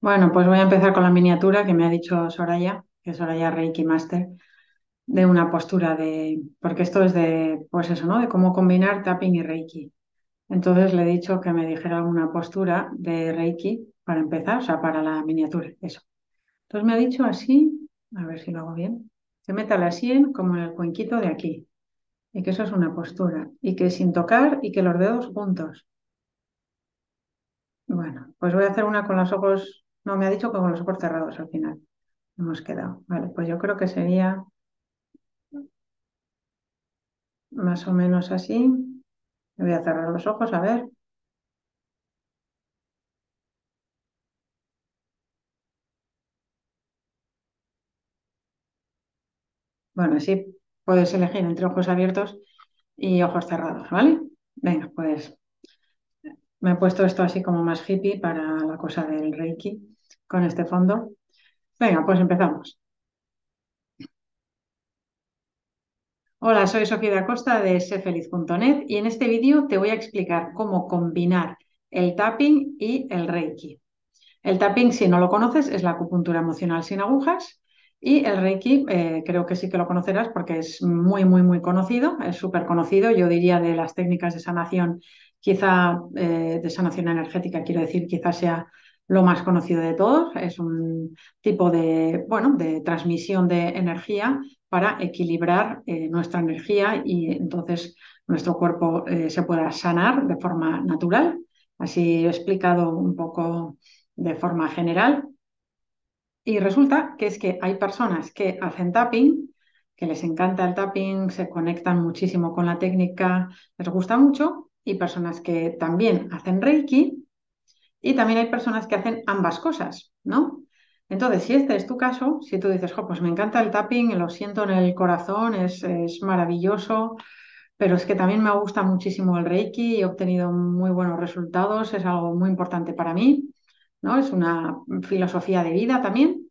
Bueno, pues voy a empezar con la miniatura que me ha dicho Soraya, que es Soraya Reiki Master, de una postura porque esto es de, pues eso, ¿no? De cómo combinar tapping y Reiki. Entonces le he dicho que me dijera alguna postura de Reiki para empezar, o sea, para la miniatura, eso. Entonces me ha dicho así, a ver si lo hago bien, que meta la sien como en el cuenquito de aquí, y que eso es una postura, y que sin tocar y que los dedos juntos. Bueno, pues voy a hacer una con los ojos, no, me ha dicho que con los ojos cerrados al final. Hemos quedado. Vale, pues yo creo que sería más o menos así. Voy a cerrar los ojos, a ver. Bueno, sí, puedes elegir entre ojos abiertos y ojos cerrados, ¿vale? Venga, pues me he puesto esto así como más hippie para la cosa del Reiki con este fondo. Venga, pues empezamos. Hola, soy Sofía de Acosta de sefeliz.net y en este vídeo te voy a explicar cómo combinar el tapping y el Reiki. El tapping, si no lo conoces, es la acupuntura emocional sin agujas y el Reiki creo que sí que lo conocerás porque es muy, muy, muy conocido, es súper conocido. Yo diría de las técnicas de sanación, quizá de sanación energética, quiero decir, quizás sea lo más conocido de todos. Es un tipo de, bueno, de transmisión de energía para equilibrar nuestra energía y entonces nuestro cuerpo se pueda sanar de forma natural. Así he explicado un poco de forma general. Y resulta que es que hay personas que hacen tapping, que les encanta el tapping, se conectan muchísimo con la técnica, les gusta mucho, y personas que también hacen Reiki, y también hay personas que hacen ambas cosas, ¿no? Entonces, si este es tu caso, si tú dices, "Jo, pues me encanta el tapping, lo siento en el corazón, es maravilloso, pero es que también me gusta muchísimo el Reiki y he obtenido muy buenos resultados, es algo muy importante para mí, ¿no? Es una filosofía de vida también.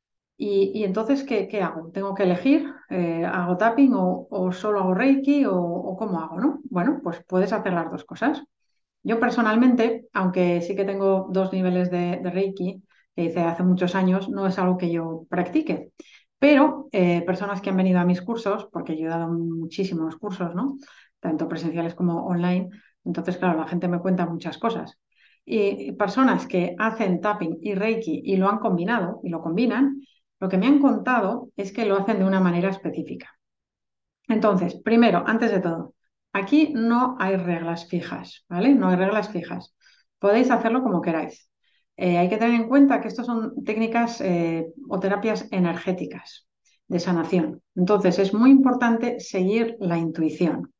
Y entonces, ¿qué hago? ¿Tengo que elegir? ¿Hago tapping o solo hago Reiki o cómo hago, ¿no? Bueno, pues puedes hacer las dos cosas. Yo personalmente, aunque sí que tengo dos niveles de Reiki, que hice hace muchos años, no es algo que yo practique. Pero personas que han venido a mis cursos, porque yo he dado muchísimos cursos, ¿no? Tanto presenciales como online, entonces, claro, la gente me cuenta muchas cosas. Y personas que hacen tapping y Reiki y lo han combinado y lo combinan, lo que me han contado es que lo hacen de una manera específica. Entonces, primero, antes de todo, aquí no hay reglas fijas, ¿vale? No hay reglas fijas. Podéis hacerlo como queráis. Hay que tener en cuenta que estas son técnicas o terapias energéticas de sanación. Entonces, es muy importante seguir la intuición.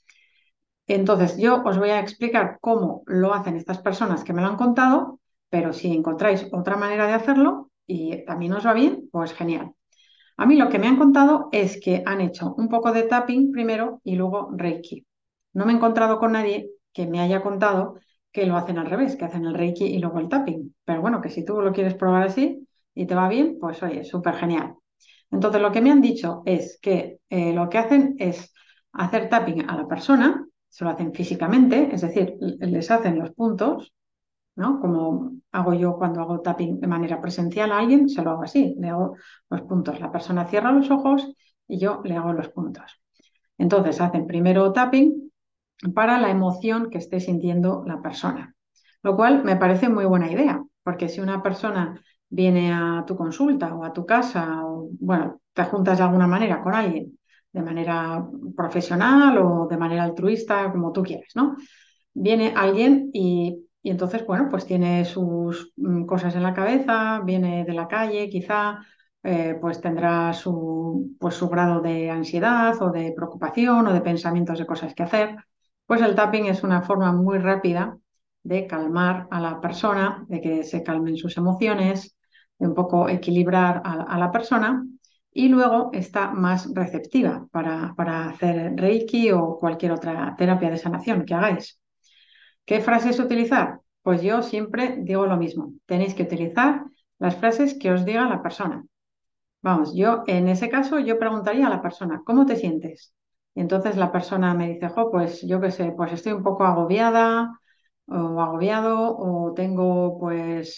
Entonces, yo os voy a explicar cómo lo hacen estas personas que me lo han contado, pero si encontráis otra manera de hacerlo y también os va bien, pues genial. A mí lo que me han contado es que han hecho un poco de tapping primero y luego Reiki. No me he encontrado con nadie que me haya contado que lo hacen al revés, que hacen el Reiki y luego el tapping. Pero bueno, que si tú lo quieres probar así y te va bien, pues oye, súper genial. Entonces, lo que me han dicho es que lo que hacen es hacer tapping a la persona, se lo hacen físicamente, es decir, les hacen los puntos, ¿no? Como hago yo cuando hago tapping de manera presencial a alguien, se lo hago así, le hago los puntos. La persona cierra los ojos y yo le hago los puntos. Entonces hacen primero tapping para la emoción que esté sintiendo la persona, lo cual me parece muy buena idea, porque si una persona viene a tu consulta o a tu casa o, bueno, te juntas de alguna manera con alguien, de manera profesional o de manera altruista, como tú quieras, ¿no? Viene alguien y entonces, bueno, pues tiene sus cosas en la cabeza, viene de la calle, quizá, pues tendrá pues su grado de ansiedad o de preocupación o de pensamientos de cosas que hacer. Pues el tapping es una forma muy rápida de calmar a la persona, de que se calmen sus emociones, de un poco equilibrar a la persona y luego está más receptiva para hacer Reiki o cualquier otra terapia de sanación que hagáis. ¿Qué frases utilizar? Pues yo siempre digo lo mismo. Tenéis que utilizar las frases que os diga la persona. Vamos, yo en ese caso yo preguntaría a la persona, ¿cómo te sientes? Y entonces la persona me dice, jo, pues yo qué sé, pues estoy un poco agobiada o agobiado o tengo pues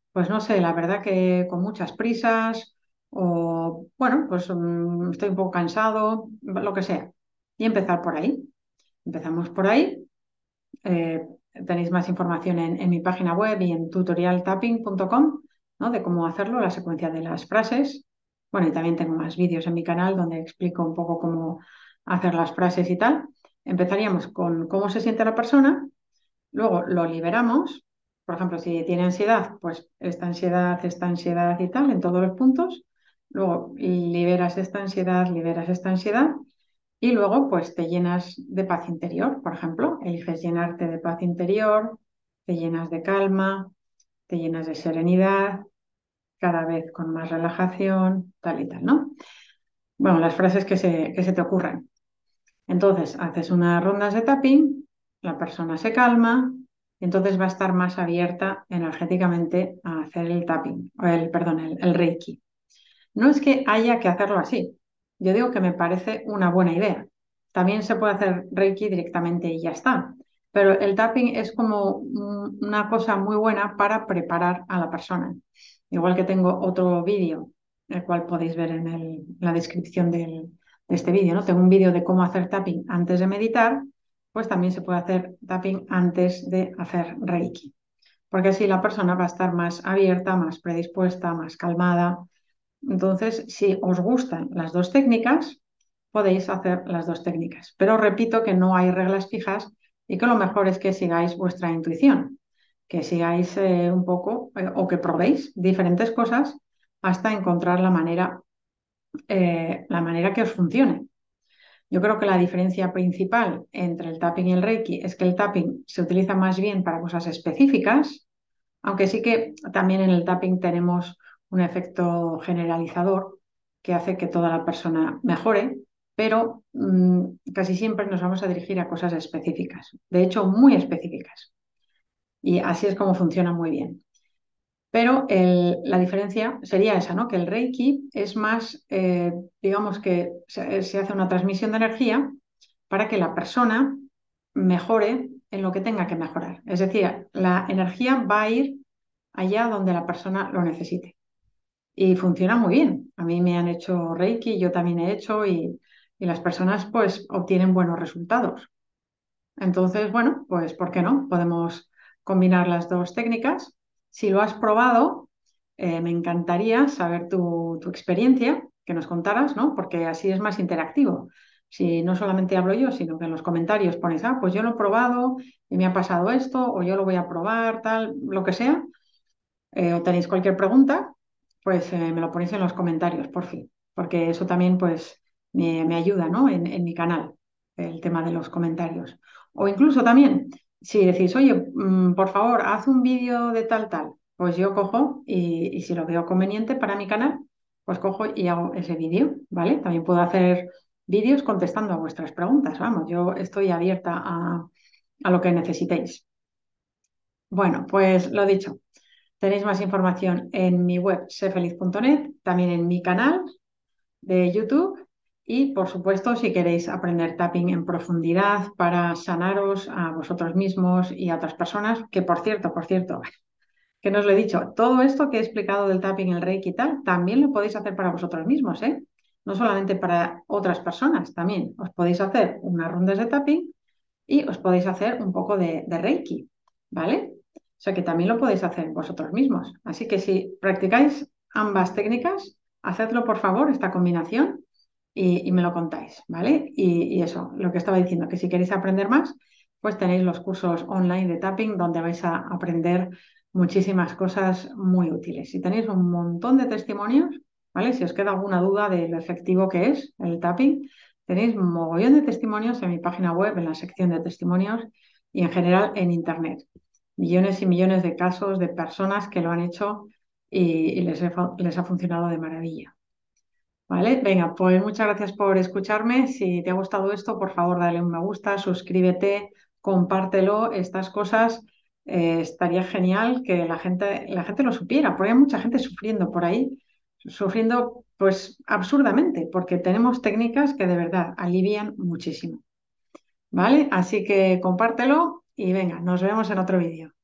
pues no sé, la verdad que con muchas prisas o, bueno, pues estoy un poco cansado, lo que sea. Y empezar por ahí. Empezamos por ahí. Eh, Tenéis más información en mi página web y en tutorialtapping.com, ¿no? De cómo hacerlo, la secuencia de las frases. Bueno, y también tengo más vídeos en mi canal donde explico un poco cómo hacer las frases y tal. Empezaríamos con cómo se siente la persona, luego lo liberamos. Por ejemplo, si tiene ansiedad, pues esta ansiedad y tal, en todos los puntos. Luego liberas esta ansiedad y luego, pues te llenas de paz interior, por ejemplo, eliges llenarte de paz interior, te llenas de calma, te llenas de serenidad, cada vez con más relajación, tal y tal, ¿no? Bueno, las frases que se te ocurran. Entonces, haces unas rondas de tapping, la persona se calma, y entonces va a estar más abierta energéticamente a hacer el tapping, perdón, el Reiki. No es que haya que hacerlo así. Yo digo que me parece una buena idea. También se puede hacer Reiki directamente y ya está. Pero el tapping es como una cosa muy buena para preparar a la persona. Igual que tengo otro vídeo, el cual podéis ver en la descripción de este vídeo, ¿no? Tengo un vídeo de cómo hacer tapping antes de meditar, pues también se puede hacer tapping antes de hacer Reiki. Porque así la persona va a estar más abierta, más predispuesta, más calmada. Entonces, si os gustan las dos técnicas, podéis hacer las dos técnicas. Pero repito que no hay reglas fijas y que lo mejor es que sigáis vuestra intuición, que sigáis un poco o que probéis diferentes cosas hasta encontrar la manera que os funcione. Yo creo que la diferencia principal entre el tapping y el Reiki es que el tapping se utiliza más bien para cosas específicas, aunque sí que también en el tapping tenemos un efecto generalizador que hace que toda la persona mejore, pero casi siempre nos vamos a dirigir a cosas específicas, de hecho muy específicas. Y así es como funciona muy bien. Pero la diferencia sería esa, ¿no? Que el Reiki es más, digamos que se hace una transmisión de energía para que la persona mejore en lo que tenga que mejorar. Es decir, la energía va a ir allá donde la persona lo necesite. Y funciona muy bien. A mí me han hecho Reiki, yo también he hecho y las personas pues obtienen buenos resultados. Entonces, bueno, pues ¿por qué no? Podemos combinar las dos técnicas. Si lo has probado, me encantaría saber tu experiencia, que nos contaras, ¿no? Porque así es más interactivo. Si no solamente hablo yo, sino que en los comentarios pones, ah, pues yo lo he probado y me ha pasado esto, o yo lo voy a probar, tal, lo que sea, o tenéis cualquier pregunta, pues me lo ponéis en los comentarios, por fin, porque eso también pues me ayuda, ¿no? En mi canal, el tema de los comentarios. O incluso también, si decís, oye, por favor, haz un vídeo de tal, tal, pues yo cojo y si lo veo conveniente para mi canal, pues cojo y hago ese vídeo, ¿vale? También puedo hacer vídeos contestando a vuestras preguntas, vamos, yo estoy abierta a lo que necesitéis. Bueno, pues lo dicho. Tenéis más información en mi web sefeliz.net, también en mi canal de YouTube y, por supuesto, si queréis aprender tapping en profundidad para sanaros a vosotros mismos y a otras personas, que por cierto, que no os lo he dicho, todo esto que he explicado del tapping, el Reiki y tal, también lo podéis hacer para vosotros mismos, ¿eh? No solamente para otras personas, también os podéis hacer unas rondas de tapping y os podéis hacer un poco de Reiki, ¿vale? O sea que también lo podéis hacer vosotros mismos. Así que si practicáis ambas técnicas, hacedlo por favor, esta combinación, y me lo contáis, ¿vale? Y eso, lo que estaba diciendo, que si queréis aprender más, pues tenéis los cursos online de tapping donde vais a aprender muchísimas cosas muy útiles. Y tenéis un montón de testimonios, ¿vale? Si os queda alguna duda de lo efectivo que es el tapping, tenéis un mogollón de testimonios en mi página web, en la sección de testimonios y en general en Internet. Millones y millones de casos de personas que lo han hecho y les ha funcionado de maravilla. ¿Vale? Venga, pues muchas gracias por escucharme. Si te ha gustado esto, por favor, dale un me gusta, suscríbete, compártelo. Estas cosas estaría genial que la gente lo supiera, porque hay mucha gente sufriendo por ahí, sufriendo pues absurdamente, porque tenemos técnicas que de verdad alivian muchísimo. ¿Vale? Así que compártelo y venga, nos vemos en otro vídeo.